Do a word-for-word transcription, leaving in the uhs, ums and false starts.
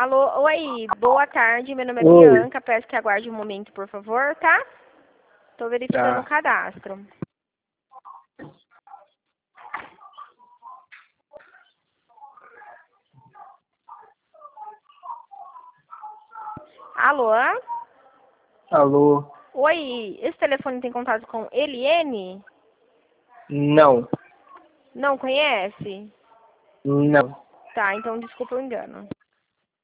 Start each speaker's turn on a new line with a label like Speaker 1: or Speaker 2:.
Speaker 1: Alô, oi, boa tarde, meu nome é
Speaker 2: Oi.
Speaker 1: Bianca, peço que aguarde um momento, por favor, tá? Tô verificando
Speaker 2: Tá.
Speaker 1: o cadastro. Alô?
Speaker 2: Alô?
Speaker 1: Oi, esse telefone tem contato com Eliene?
Speaker 2: Não.
Speaker 1: Não conhece?
Speaker 2: Não.
Speaker 1: Tá, então desculpa o engano.